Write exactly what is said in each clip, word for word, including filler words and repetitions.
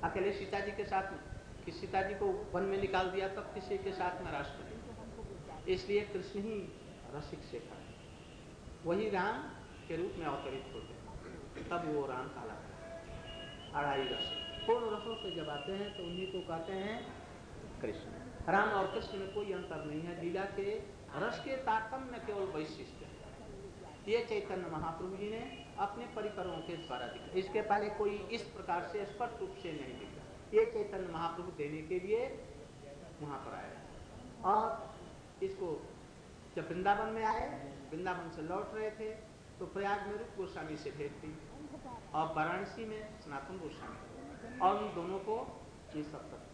अकेले सीता जी के साथ में, कि सीता जी को वन में निकाल दिया तब किसी के साथ में रास करें। इसलिए कृष्ण ही रसिक शेखर है, वही राम के रूप में अवतरित होते हैं, तब वो राम कहलाता है। अढ़ाई रस पूर्ण रसों से जब आते हैं तो उन्हीं को कहते हैं कृष्ण। राम और कृष्ण में कोई अंतर नहीं है, लीला के रस के तारतम्य में केवल वैशिष्ट है। ये चैतन्य महाप्रभु जी ने अपने परिकरों के द्वारा दिखा, इसके पहले कोई इस प्रकार से स्पष्ट रूप से नहीं दिखा। ये चैतन्य महाप्रभु देने के लिए वहां पर आए, और इसको जब वृंदावन में आए, वृंदावन से लौट रहे थे तो प्रयाग में रूप गोस्वामी से भेंट थी, और वाराणसी में सनातन गोस्वामी, और उन दोनों को ये सब तत्व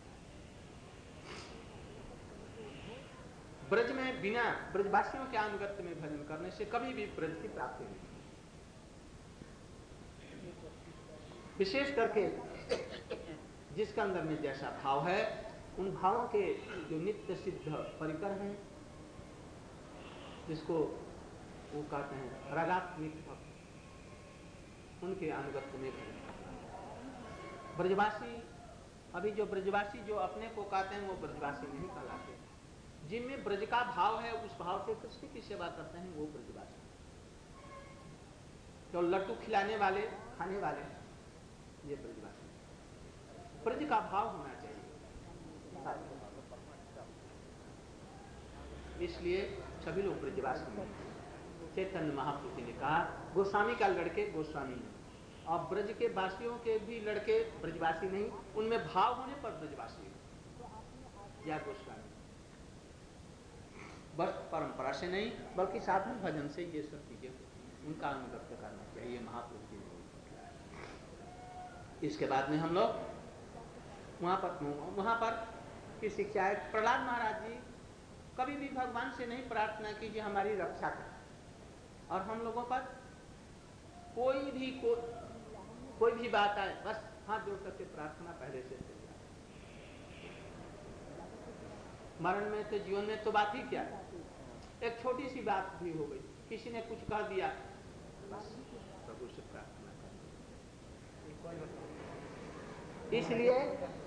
ब्रज में बिना ब्रजवासियों के अनुगत्य में भजन करने से कभी भी ब्रज की प्राप्ति नहीं। विशेष करके जिसके अंदर में जैसा भाव है, उन भावों के जो नित्य सिद्ध परिकर हैं, जिसको वो कहते हैं रागात्मिक भक्त, उनके अनुगत्य में भजन करना। ब्रजवासी, अभी जो ब्रजवासी जो अपने को कहते हैं वो ब्रजवासी नहीं कहलाते, जिनमें ब्रज का भाव है, उस भाव से कृष्ण की सेवा करते हैं, वो ब्रजवासी। जो लड्डू खिलाने वाले, खाने वाले, ये ब्रजवासी। ब्रज का भाव होना चाहिए, इसलिए सभी लोग ब्रजवासी हैं। चैतन्य महाप्रभु जी ने कहा गोस्वामी का लड़के गोस्वामी हैं, और ब्रज के वासियों के भी लड़के ब्रजवासी नहीं, उनमें भाव होने पर ब्रजवासी हो या गोस्वामी, बस परंपरा से नहीं बल्कि साधन भजन से ये सब चीजें उनका अनुगत्य करना चाहिए। महाप्रभु जी ने, इसके बाद में हम लोग वहां पर वहां पर की शिक्षा है। प्रहलाद महाराज जी कभी भी भगवान से नहीं प्रार्थना कीजिए हमारी रक्षा करें, और हम लोगों पर कोई भी को, कोई भी बात आए बस हाथ जोड़ करके प्रार्थना पहले से चल जाए। मरण में तो जीवन में तो बात ही क्या है, एक छोटी सी बात भी हो गई, किसी ने कुछ कह दिया, बस प्रभु से प्रार्थना कर। इसलिए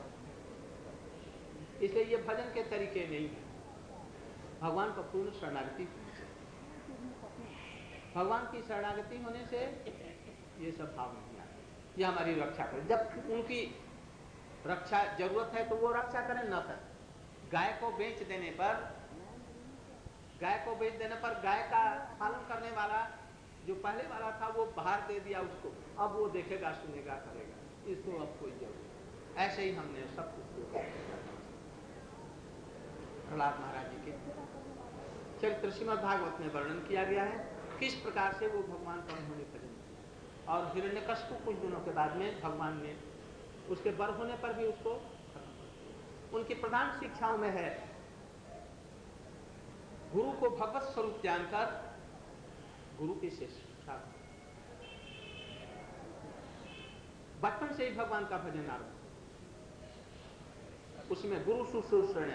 इसलिए ये भजन के तरीके नहीं है, भगवान का पूर्ण शरणागति होने से, भगवान की शरणागति होने से ये सब भाव नहीं आते, ये हमारी रक्षा करें। जब उनकी रक्षा जरूरत है तो वो रक्षा करें, न करें। गाय को बेच देने पर गाय को बेच देने पर गाय का पालन करने वाला जो पहले वाला था वो बाहर दे दिया उसको, अब वो देखेगा, सुनेगा, करेगा, इसको अब कोई जरूरत। ऐसे ही हमने सब कुछ प्रहलाद महाराज जी के चरित्र श्रीमद् भागवत में वर्णन किया गया है, किस प्रकार से वो भगवान का उन्होंने भजन किया, और हिरण्यकश्यप को कुछ दिनों के बाद में भगवान ने उसके बर होने पर भी उसको खत्म कर दिया। उनकी प्रधान शिक्षाओं में है गुरु को भगवत स्वरूप जानकर गुरु की शिक्षा, बचपन से ही भगवान का भजन आरंभ, उसमें गुरु शुश्रूषण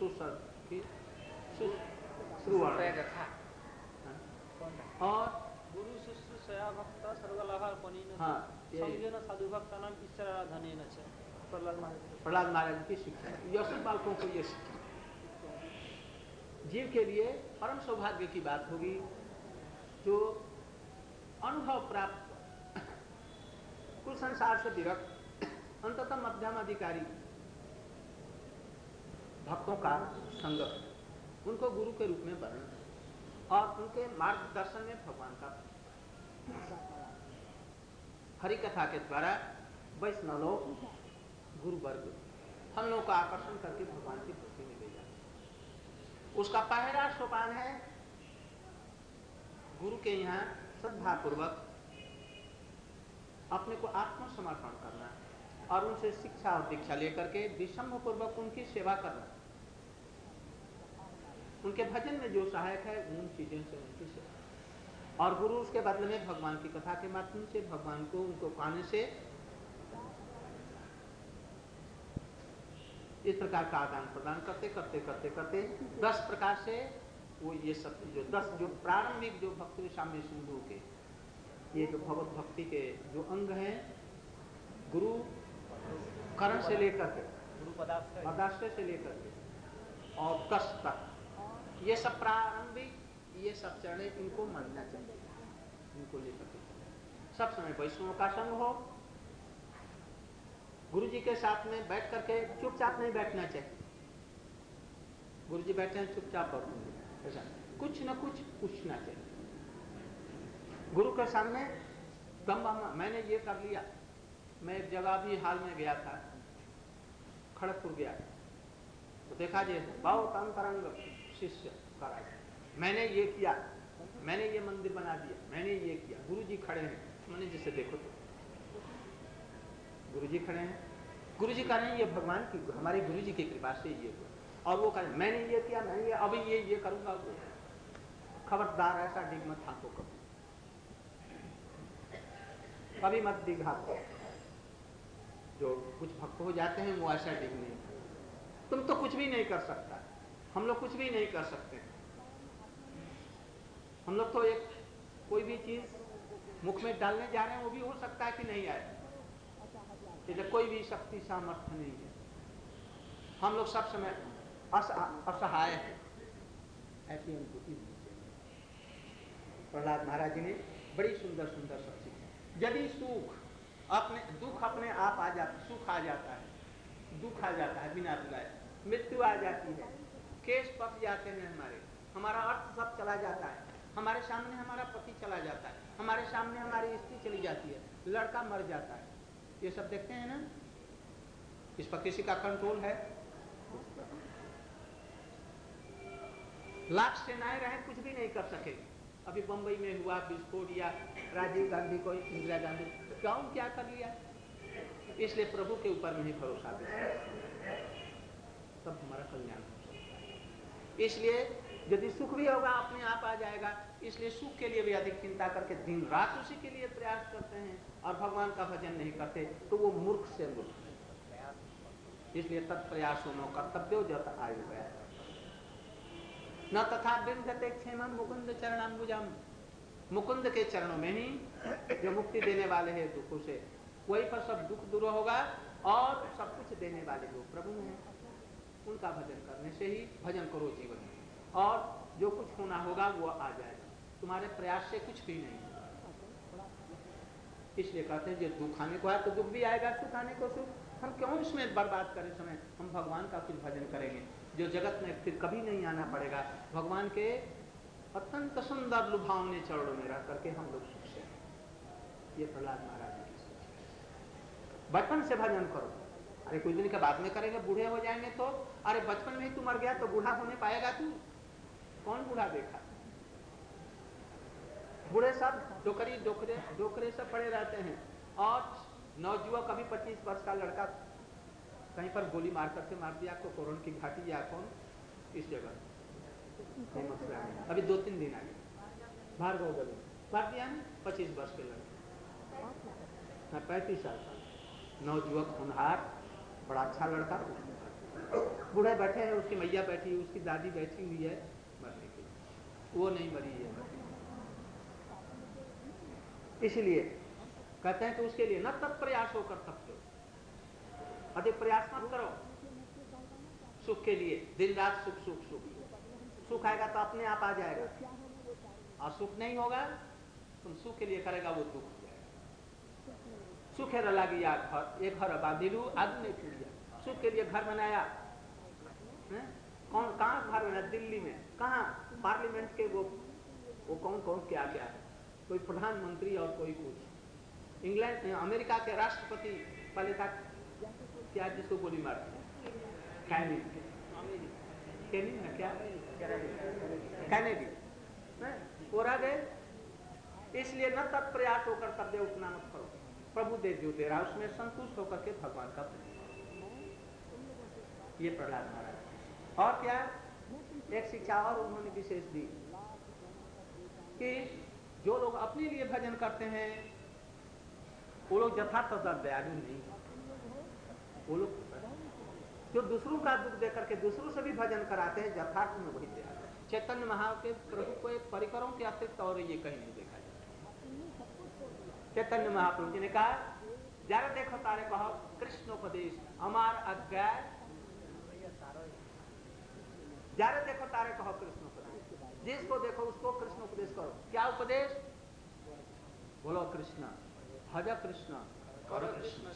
और गुरु शुश्रूषया भक्त सर्वलाभार्पणेन हाँ संगेन साधु भक्तानां ईश्वराराधनेन च। प्रहलाद महाराज प्रहलाद महाराज की शिक्षा, यशोद बालकों को ये शिक्षा जीव के लिए परम सौभाग्य की बात होगी जो अनुभव प्राप्त कुल संसार से विरक्त अंततः मध्यम अधिकारी भक्तों का संग, उनको गुरु के रूप में वर्णन है, और उनके मार्गदर्शन में भगवान का हरि कथा के द्वारा वैष्णव लोग गुरु वर्ग हम लोग का आकर्षण करके भगवान की भक्ति में ले जाते। उसका पहला सोपान है गुरु के यहाँ श्रद्धा पूर्वक अपने को आत्मसमर्पण करना, और उनसे शिक्षा और दीक्षा लेकर के विषम पूर्वक उनकी सेवा करना, उनके भजन में जो सहायक है उन चीजों से उनकी सेवा, और गुरु उसके बदले में भगवान की कथा के माध्यम से भगवान को उनको पाने से इस प्रकार का आदान प्रदान करते करते करते करते दस प्रकार से वो ये सब जो दस जो प्रारंभिक जो भक्ति साम्य सिंधु के ये जो भगवत भक्ति के जो अंग हैं, गुरु करण से लेकर के गुरु पदाश्रय पदाश्रय से लेकर के और कष्ट तक, ये सब प्रारंभिक, ये सब चरण इनको मानना चाहिए, इनको लेकर के सब समय वैष्णव का संग हो। गुरु जी के साथ में बैठ करके चुपचाप नहीं बैठना चाहिए। गुरु जी बैठे हैं चुपचाप बैठेंगे, ऐसा कुछ न कुछ पूछना चाहिए। गुरु के सामने दम मैंने ये कर लिया। मैं एक जगह भी हाल में गया था, खड़गपुर गया, तो देखा जी बहुत अंतरंग शिष्य करा, मैंने ये किया, मैंने ये मंदिर बना दिया, मैंने ये किया। गुरु जी खड़े हैं, मैंने जिसे देखो तो गुरु जी खड़े हैं, गुरु जी कह रहे हैं ये भगवान की, हमारे गुरु जी की कृपा से ये हुआ, और वो कह मैंने ये किया, मैंने ये अभी ये ये करूंगा। खबरदार ऐसा डिग मत हाथों कभी कभी मत डिग हाथों। जो कुछ भक्त हो जाते हैं वो ऐसा डिग नहीं, तुम तो कुछ भी नहीं कर सकता, हम लोग कुछ भी नहीं कर सकते। हम लोग तो एक कोई भी चीज मुख में डालने जा रहे हैं, वो भी हो सकता है कि नहीं आए, इसलिए कोई भी शक्ति सामर्थ्य नहीं है। हम लोग सब समय असहाय हैं, ऐसी अनुभूति होनी चाहिए। प्रहलाद महाराज जी ने बड़ी सुंदर सुंदर सब सीखी। यदि सुख अपने दुख अपने आप आ जाता, सुख आ जाता है, दुख आ जाता है बिना बुलाए, मृत्यु आ जाती है, केस पक जाते हैं हमारे, हमारा अर्थ सब चला जाता है, हमारे सामने हमारा पति चला जाता है, हमारे सामने हमारी स्त्री चली जाती है, लड़का मर जाता है, ये सब देखते हैं ना। इस पर किसी का कंट्रोल है? लाख सेनाएं रहे कुछ भी नहीं कर सकेगी। अभी बंबई में हुआ विस्फोट, या राजीव गांधी को इंदिरा गांधी क्यों क्या कर लिया? इसलिए प्रभु के ऊपर नहीं भरोसा देना, तब हमारा कल्याण हो सकता है। इसलिए यदि सुख भी होगा अपने आप आ जाएगा, इसलिए सुख के लिए भी अधिक चिंता करके दिन रात उसी के लिए प्रयास करते हैं और भगवान का भजन नहीं करते, तो वो मूर्ख से मूर्ख। इसलिए तत्प्रयासो नो कर्तव्यो जत आयु गया न तथा विंधते क्षेमं मुकुंद चरणाम्बुजम। मुकुंद के चरणों में ही जो मुक्ति देने वाले हैं दुखों से, वही पर सब दुख दूर होगा और सब कुछ देने वाले जो प्रभु हैं, उनका भजन करने से ही भजन करो जीवन में, और जो कुछ होना होगा वो आ जाएगा, तुम्हारे प्रयास से कुछ भी नहीं होगा। इसलिए कहते हैं जो दुख आने को है तो दुख भी आएगा, सुख आने को सुख। हम क्यों इसमें बर्बाद करें समय, हम भगवान का कुछ भजन करेंगे जो जगत में फिर कभी नहीं आना पड़ेगा। भगवान के अत्यंत सुंदर लुभावने चरणों में रह करके हम लोग सुख से, ये प्रहलाद महाराज की सोच। बचपन से भजन करो, अरे कुछ दिन के बाद में करेंगे, बूढ़े हो जाएंगे तो, अरे बचपन में ही तू मर गया तो बूढ़ा होने पाएगा तू? कौन बूढ़ा देखा? बूढ़े सब डोकरी डोकरे डोकरे सब पड़े रहते हैं, और नौजुवक अभी पच्चीस वर्ष का लड़का कहीं पर गोली मार करके मार दिया को कोरोना की घाटी, या कौन इस जगह अभी दो तीन दिन आगे भार्गव गली मार दिया ना, पच्चीस वर्ष के लड़के, पैंतीस साल का नौजुवक होनहार, बड़ा अच्छा लड़का, बूढ़े बैठे हैं, उसकी मैया बैठी है, उसकी दादी बैठी हुई है मरने के लिए, वो नहीं मरी है। इसलिए कहते हैं कि उसके लिए न तत्प्रयास होकर तत्व, अधिक प्रयास मत करो सुख के लिए, दिन रात सुख सुख सुख सुख आएगा तो अपने आप आ जाएगा, और सुख नहीं होगा तुम सुख के लिए करेगा वो दुख हो जाएगा। सुख है लगी या घर, एक घर बांधिलू आदमी नहीं छूट, सुख के लिए घर बनाया है? कौन कहाँ घर बनाया? दिल्ली में, कहाँ पार्लियामेंट के वो वो कौन कौन क्या क्या है, कोई प्रधानमंत्री और कोई कुछ, इंग्लैंड अमेरिका के राष्ट्रपति पहले था क्या जिसको गोली मारते हैं, कैनेडी कैनेडी ना क्या कैनेडी वो रह गए। इसलिए न तत्प्रयास होकर तब उतना मत करो, प्रभु दे जो दे रहा उसमें संतुष्ट होकर के भगवान का ये प्रहलाद महाराज। और क्या एक शिक्षा और उन्होंने विशेष दी कि जो लोग अपने लिए भजन करते हैं वो लोग यथार्थ दयालु नहीं, वो लोग जो दूसरों का दुख देकर के दूसरों से भी भजन कराते हैं यथार्थ में वही दयालु। चैतन्य महाप्रभु के प्रभु को परिकरों के अतिरिक्त और ये कहीं नहीं देखा जाता। चैतन्य महाप्रभु जी ने कहा જ્યારે દેખો તારે કહો કૃષ્ણોપદેશ અમાર અજ્ઞાય જ્યારે देखो तारे कहो कृष्ण उपदेश जिसको देखो उसको कृष्ण उपदेश करो क्या उपदेश बोलो कृष्ण भज कृष्ण करो कृष्ण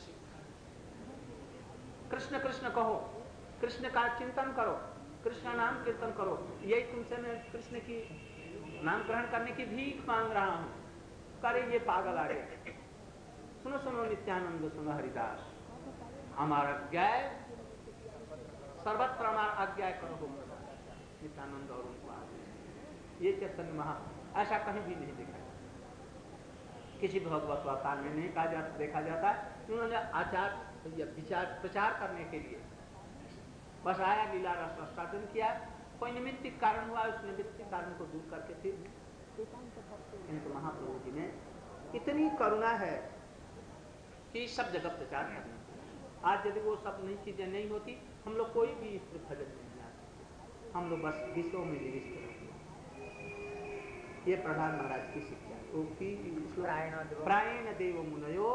कृष्ण कृष्ण कहो कृष्ण का चिंतन करो कृष्ण नाम कीर्तन करो यही तुमसे मैं कृष्ण की नाम ग्रहण करने की भीख मांग रहा हूं करे ये पागल आ गए सुनो सुनो नित्यानंद सुनो हरिदास हमारा ज्ञाय सर्वत्र हमारा आज्ञा करो नित्यानंद और उनको ये चैतन्य महा ऐसा कहीं भी नहीं देखा किसी भगवत अवतार में नहीं कहा जाता देखा जाता उन्होंने आचार विचार प्रचार करने के लिए बस आया लीला रस आस्वादन किया कोई निमित्तिक कारण हुआ उस निमित्तिक कारण को दूर करके फिर किंतु महाप्रभु जी ने इतनी करुणा है कि सब जगह प्रचार करना आज यदि वो सब नई चीजें नहीं होती हम लोग कोई भी इस भजन नहीं आ सकते हम लोग बस विश्व में निविष्ट रहते ये प्रहलाद महाराज की शिक्षा प्रायण देव मुनयो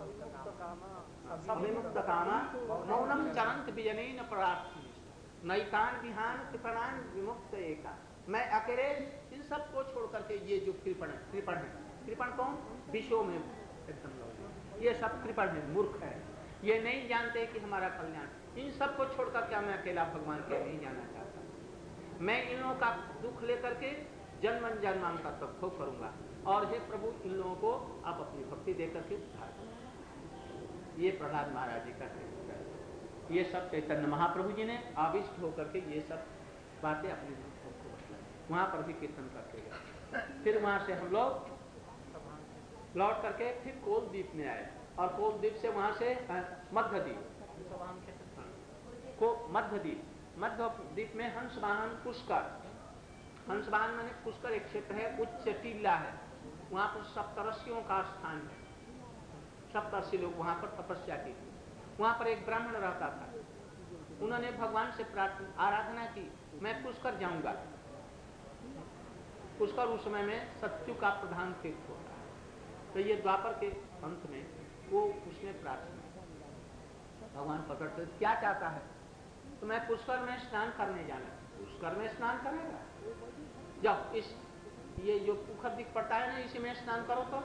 विमुक्त कामा मौनम चरंत विजनेन प्रार्थना नैकान विहान कृपणान विमुक्त एका मैं अकेले इन सब को छोड़ करके ये जो कृपण है कृपण है कृपण कौन विश्व में एकदम ये सब कृपण है मूर्ख है ये नहीं जानते कि हमारा कल्याण इन सब को छोड़ करके मैं अकेला भगवान के नहीं जाना चाहता मैं इन लोगों का दुख लेकर के जन्म जन्मांतर तक भोग करूंगा और हे प्रभु इन लोगों को आप अपनी भक्ति देकर के उद्धार करो ये प्रहलाद महाराज जी का ये सब चैतन्य महाप्रभु जी ने आविष्ट होकर के ये सब बातें अपने भक्तों को बताई वहां पर भी कीर्तन करते गए फिर वहां से हम लोग लौट करके फिर कोल द्वीप में आए और कोल द्वीप से वहां से मध्य द्वीप को मध्य द्वीप मध्य द्वीप में हंसवाहन पुष्कर हंसवाहन माने पुष्कर एक क्षेत्र है उच्च टीला है वहां पर सप्तर्षियों का स्थान है सप्तर्षि लोग वहां पर तपस्या की वहां पर एक ब्राह्मण रहता था उन्होंने भगवान से प्रार्थना आराधना की मैं पुष्कर जाऊंगा पुष्कर उस समय में सत्यु का प्रधान तीर्थ होता है तो ये द्वापर के अंत में वो उसने प्रार्थना भगवान पकड़ते क्या चाहता है तो मैं पुष्कर में स्नान करने जाना पुष्कर में स्नान करेगा जब इस ये जो पुखर दिख पड़ता है ना इसी में स्नान करो तो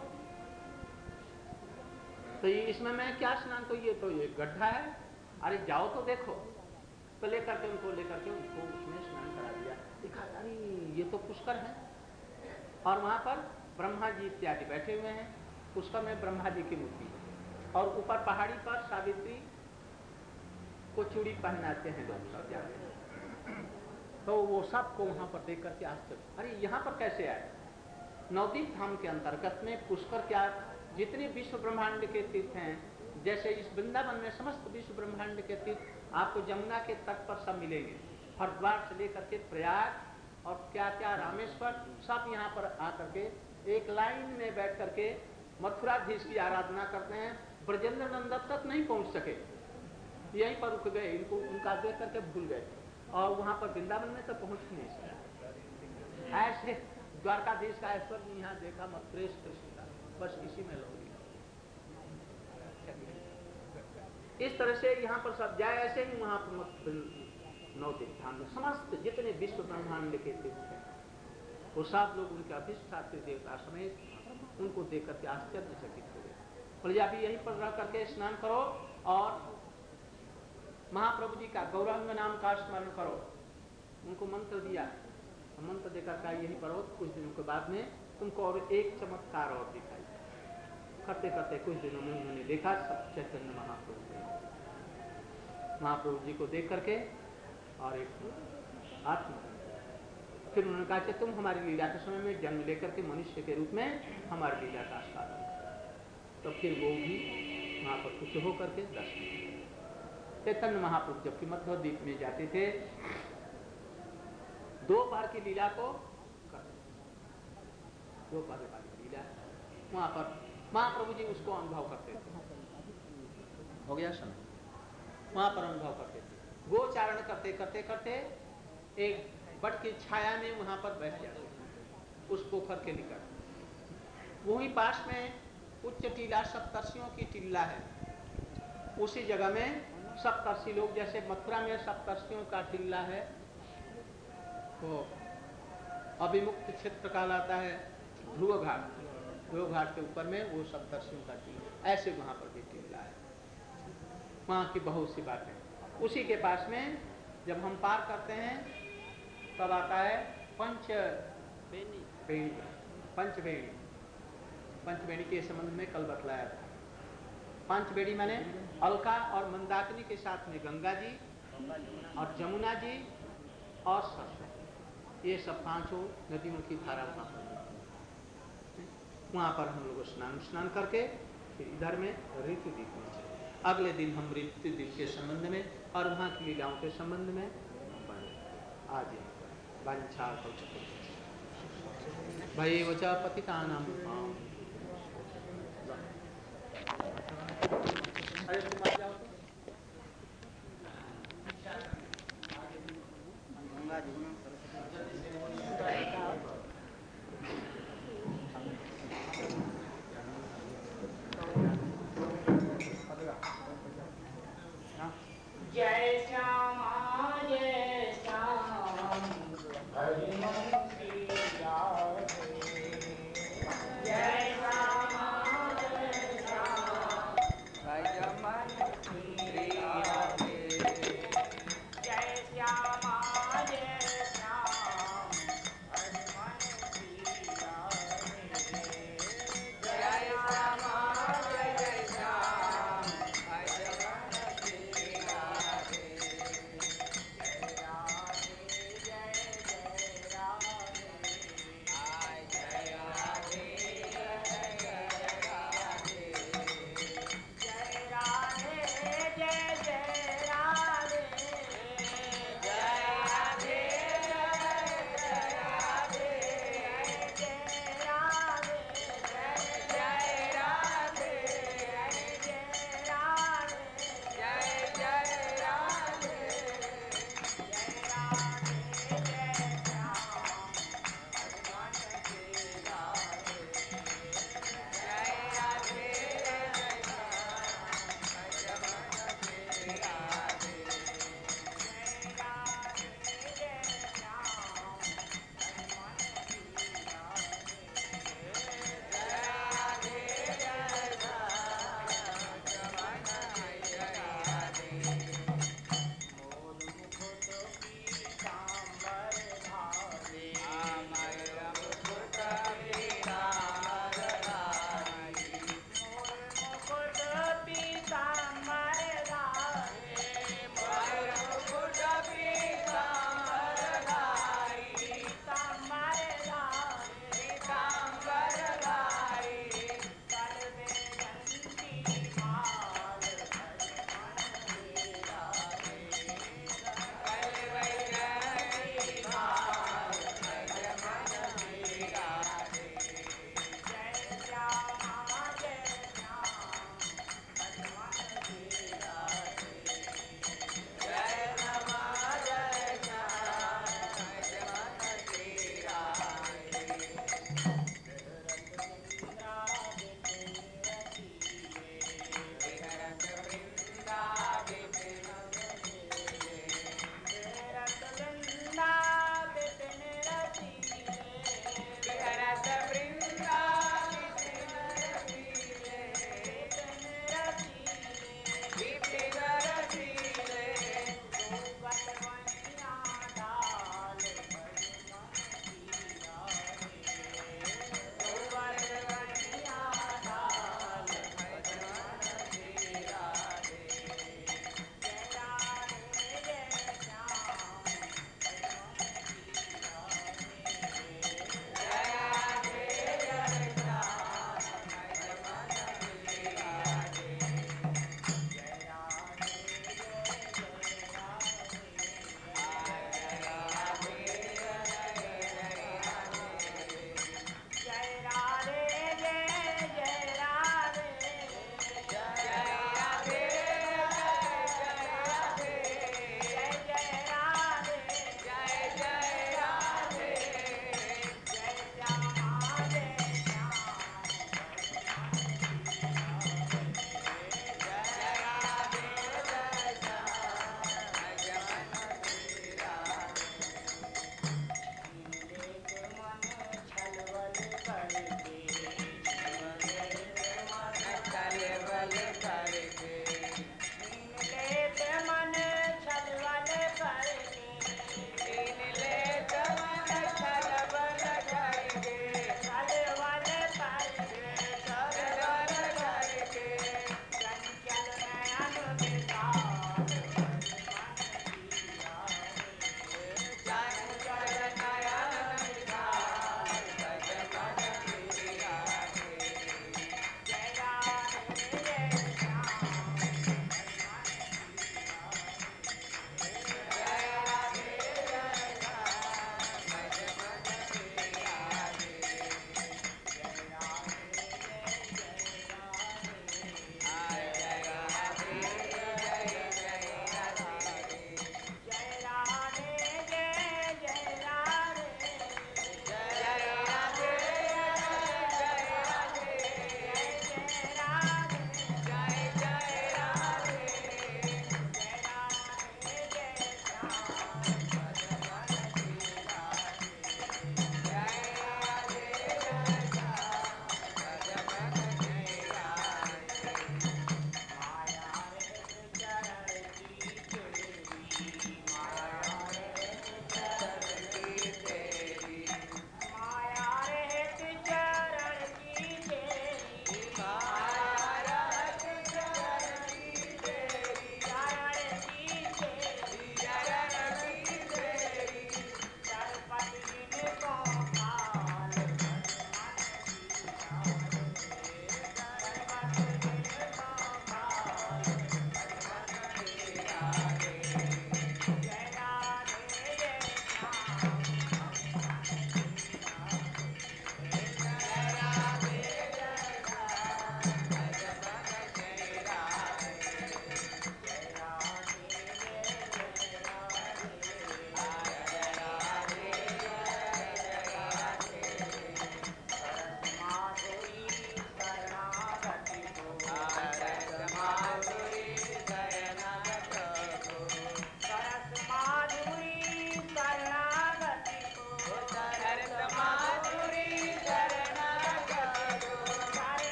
तो ये इसमें मैं क्या स्नान तो ये तो ये गड्ढा है अरे जाओ तो देखो तो लेकर के उनको लेकर के उनको उसमें स्नान करा दिया देखा अरे ये तो पुष्कर है और वहां पर ब्रह्मा जी इत्यादि बैठे हुए हैं पुष्कर में ब्रह्मा जी की मूर्ति है और ऊपर पहाड़ी पर सावित्री को चूड़ी पहनाते हैं लोग सब जाते हैं तो वो सबको वहां पर देख करके आश्चर्य अरे यहाँ पर कैसे आए नवदीप धाम के अंतर्गत में पुष्कर क्या जितने विश्व ब्रह्मांड के तीर्थ हैं जैसे इस वृंदावन में समस्त विश्व ब्रह्मांड के तीर्थ आपको जमुना के तट पर सब मिलेंगे हरिद्वार से लेकर के प्रयाग और क्या क्या रामेश्वर सब यहाँ पर आकर के एक लाइन में बैठ करके मथुराधीश की आराधना करते हैं ब्रजेंद्र नंदन तक नहीं पहुंच सके यहीं पर रुक गए इनको उनका देख करके भूल गए और वहां पर वृंदावन में तो पहुंच ही नहीं सका ऐसे द्वारकाधीश का ऐश्वर्य यहाँ देखा मथुरेश कृष्ण का बस इसी में लोग इस तरह से यहाँ पर सब जाए ऐसे ही वहां पर नवदीप धाम में समस्त जितने विश्व ब्रह्मांड के तीर्थ हैं वो सब लोग उनके अधिष्ठात्री देवता समेत उनको देख करके आश्चर्यचकित हो गए बोले अभी यहीं पर रह करके स्नान करो और महाप्रभु जी का गौरांग नाम का स्मरण करो उनको मंत्र दिया मंत्र देकर का यही पर कुछ दिनों के बाद में तुमको और एक चमत्कार और दिखाई करते करते कुछ दिनों में उन्होंने देखा सब चैतन्य महाप्रभु महाप्रभु जी को देख करके और एक आत्मा फिर उन्होंने कहा कि तुम हमारी लीला के समय में जन्म लेकर के मनुष्य के रूप में हमारी लीला का आस्वादन तो फिर वो भी वहां पर कुछ होकर के दर्शन चैतन्य महाप्रभु जबकि मध्य द्वीप में जाते थे दो बार की लीला को करते दो बार वाली लीला वहां पर महाप्रभु जी उसको अनुभव करते थे हो गया समय वहां पर अनुभव करते थे गोचारण करते करते करते एक बट की छाया में वहां पर बैठ जाते उस पोखर के निकट वहीं पास में उच्च टीला सप्तर्षियों की टीला है उसी जगह में सप्तर्षि लोग, जैसे मथुरा में सप्तर्षियों का टिल्ला है, तो अभिमुक्त क्षेत्र कहलाता है ध्रुव घाट, ध्रुव घाट के ऊपर में वो सप्तर्षियों का टिल्ला, ऐसे वहां पर भी टिल्ला है। वहां की बहुत सी बातें। उसी के पास में जब हम पार करते हैं तब आता है पंच बेनी बेणी, पंचबेणी। पंचबेणी के संबंध में कल बतलाया था। पंचबेणी माने अलका और मंदाकिनी के साथ में गंगा जी और जमुना जी और सरस्वती, ये सब पांचों नदियों की धारा वहां पर, वहां पर हम लोग स्नान स्नान करके फिर इधर में ऋतु द्वीप में चले। अगले दिन हम ऋतु द्वीप के संबंध में और वहां की लीलाओं के संबंध में आज वांछा भय वचा पतितानां अरे तुम आ जाओ गंगा जमुना जय श्यामा जय श्याम हरि मन प्रिया जय श्यामा जय श्याम हरि मन प्रिया जय श्यामा जय श्याम हरि मन प्रिया जय श्यामा जय श्याम हरि मन प्रिया जय राधे जय जय राधे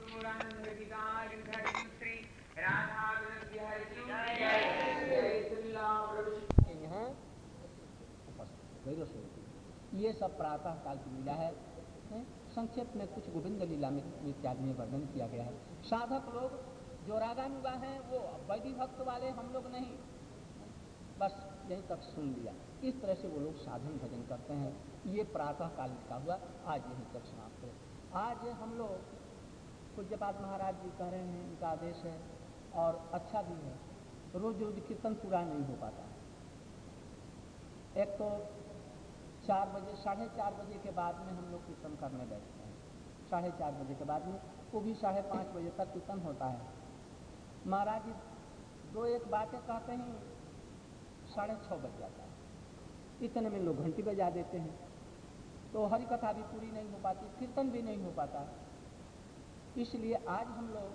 गौरानंद गिदार धरि श्री राधा बिहारी की जय जय श्रीला प्रभु यहाँ उपस्थित गैर स्वरूप ये सब प्रातः काल की लीला है, है? संक्षेप में कुछ गोविंद लीला में इत्यादि में वर्णन किया गया है। साधक लोग जो रागानुगा हैं वो वैदिक भक्त वाले, हम लोग नहीं, बस यहीं तक सुन लिया। इस तरह से वो लोग साधन भजन करते हैं। ये प्रातः काल का हुआ, आज यहीं तक समाप्त हो। आज हम लोग पूज्यपाद महाराज जी कह रहे हैं, इनका आदेश है और अच्छा भी है, रोज रोज कीर्तन पूरा नहीं हो पाता है। एक तो चार बजे साढ़े चार बजे के बाद में हम लोग कीर्तन करने बैठते हैं, साढ़े चार बजे के बाद में, वो भी साढ़े पाँच बजे तक कीर्तन होता है। महाराज जी दो एक बातें कहते हैं, साढ़े छः बज जाता है। इतने में लोग घंटी बजा देते हैं, तो हरि कथा भी पूरी नहीं हो पाती, कीर्तन भी नहीं हो पाता। इसलिए आज हम लोग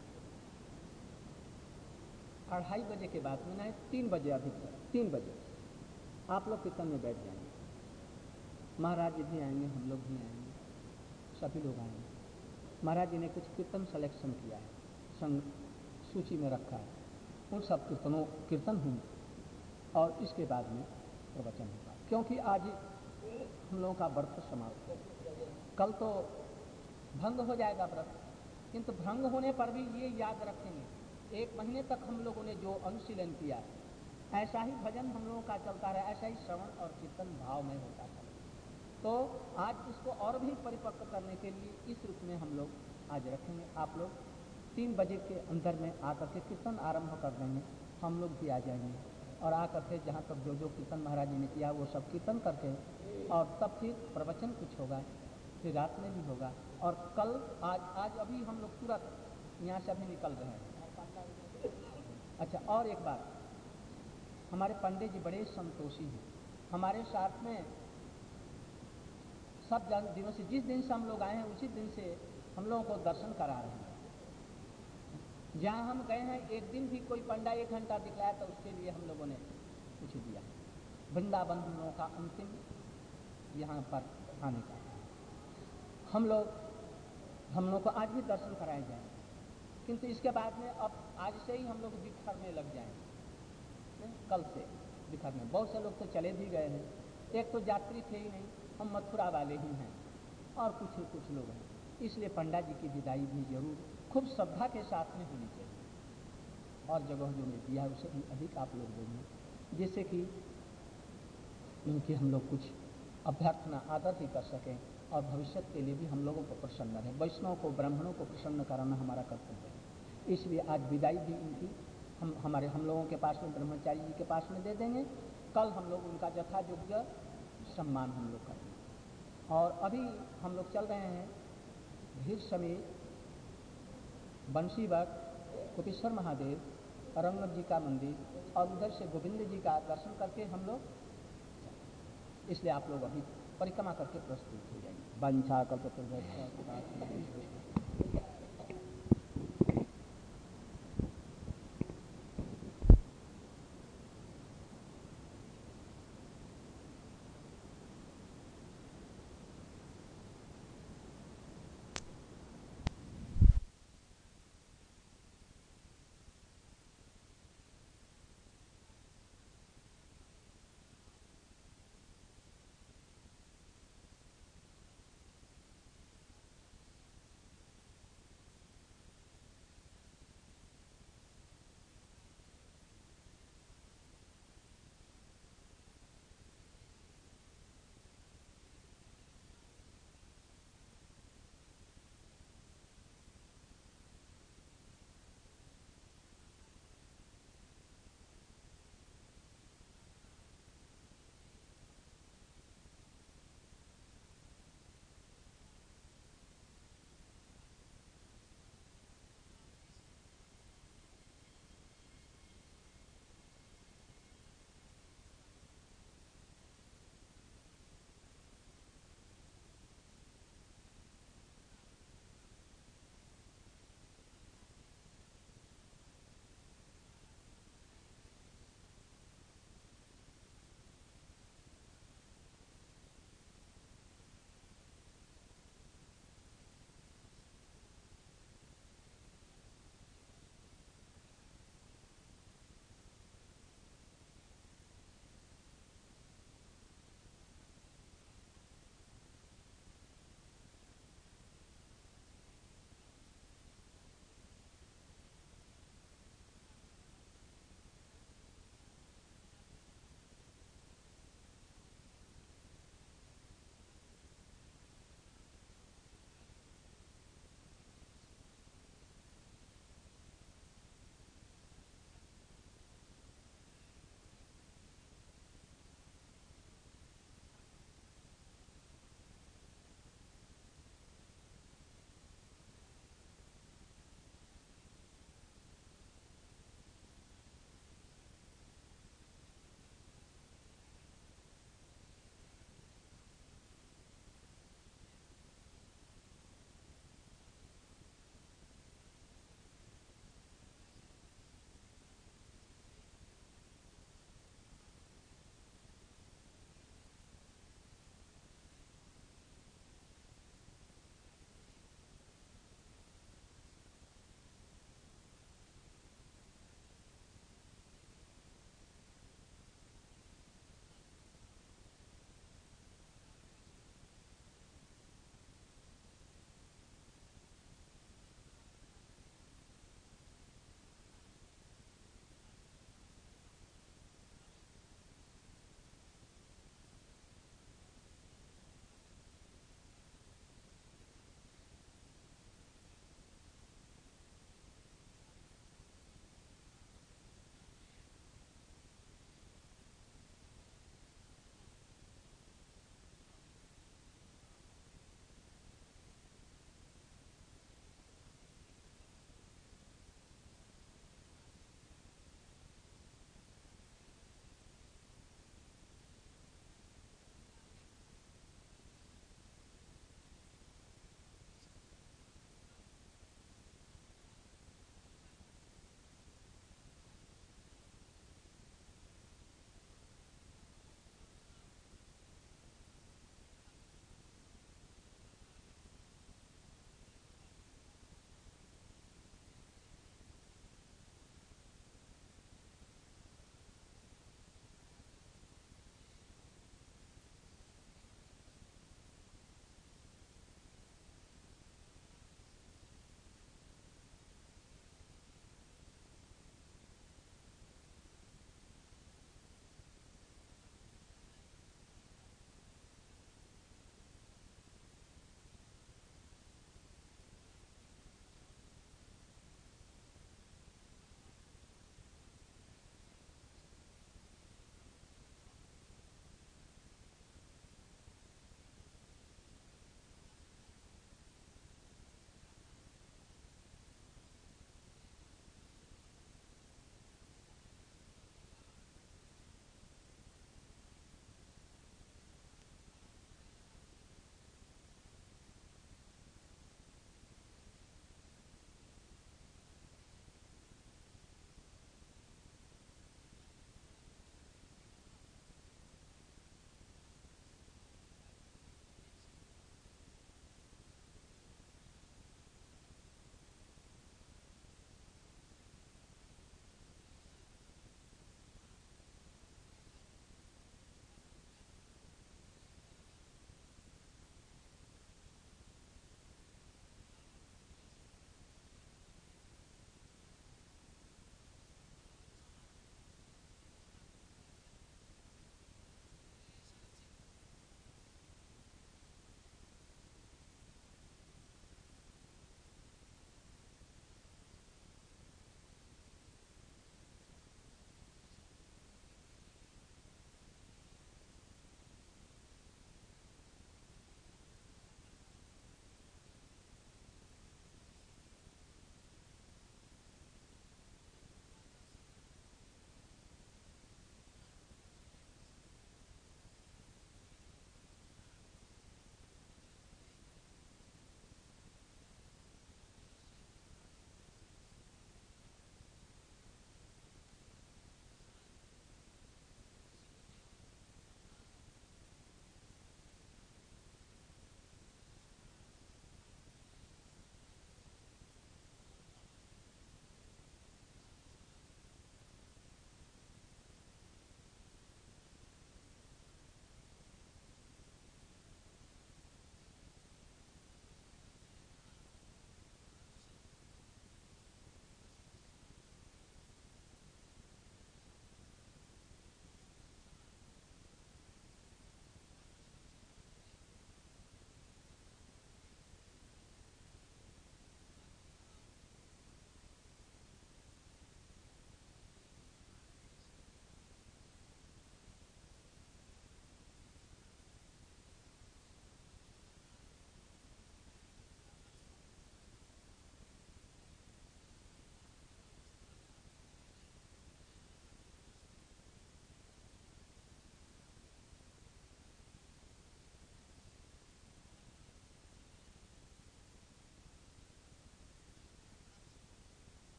अढ़ाई बजे के बाद में नहीं, तीन बजे अधिकतर तीन बजे आप लोग कीर्तन में बैठ जाएंगे। महाराज जी भी आएंगे, हम लोग भी आएंगे, सभी लोग आएंगे। महाराज जी ने कुछ कीर्तन सिलेक्शन किया है, संग सूची में रखा है, उन सब कीर्तनों कीर्तन होंगे और इसके बाद में प्रवचन होगा। क्योंकि आज हम लोगों का व्रत समाप्त हो, कल तो भंग हो जाएगा व्रत, किंतु भंग होने पर भी ये याद रखेंगे, एक महीने तक हम लोगों ने जो अनुशीलन किया, ऐसा ही भजन हम लोगों का चलता रहा, ऐसा ही श्रवण और कीर्तन भाव में होता था। तो आज इसको और भी परिपक्व करने के लिए इस रूप में हम लोग आज रखेंगे। आप लोग तीन बजे के अंदर में आकर के कीर्तन आरंभ कर देंगे, हम लोग भी आ जाएंगे और आकर के जहाँ तक जो जो कीर्तन महाराज जी ने किया वो सब कीर्तन करके, और तब फिर प्रवचन कुछ होगा, फिर रात में भी होगा। और कल आज आज अभी हम लोग तुरंत यहाँ से अभी निकल रहे हैं। अच्छा, और एक बात, हमारे पंडित जी बड़े संतोषी हैं, हमारे साथ में सब दिनों से, जिस दिन से हम लोग आए हैं उसी दिन से हम लोगों को दर्शन करा रहे हैं। जहाँ हम गए हैं एक दिन भी कोई पंडा एक घंटा दिखलाया तो उसके लिए हम लोगों ने कुछ दिया। वृंदावन हम लोगों का अंतिम यहाँ पर आने का, हम लोग हम लोग को आज भी दर्शन कराए जाएंगे, किंतु इसके बाद में अब आज से ही हम लोग बिखरने लग जाएंगे। कल से बिखरने, बहुत से लोग तो चले भी गए हैं, एक तो यात्री थे ही नहीं, हम मथुरा वाले ही हैं और कुछ कुछ लोग हैं। इसलिए पंडा जी की विदाई भी जरूर खूब श्रद्धा के साथ में होनी चाहिए, और जगह जो मैं दिया है उससे भी अधिक आप लोग देंगे, जिससे कि इनकी हम लोग कुछ अभ्यर्थना आदर ही कर सकें और भविष्य के लिए भी हम लोगों को प्रसन्न रहे। वैष्णव को, ब्राह्मणों को प्रसन्न कराना हमारा कर्तव्य है। इसलिए आज विदाई भी इनकी हम हमारे हम लोगों के पास में, ब्रह्मचारी जी के पास में दे देंगे। कल हम लोग उनका यथा योग्य सम्मान हम लोग करेंगे। और अभी हम लोग चल रहे हैं भीड़ समेत बंशीबाग, कोपेश्वर महादेव, रंगनाथ जी का मंदिर और उधर से गोविंद जी का दर्शन करके हम लोग, इसलिए आप लोग अभी परिक्रमा करके प्रस्तुत हो जाएंगे। वंशा कल्पतरुभ्यश्च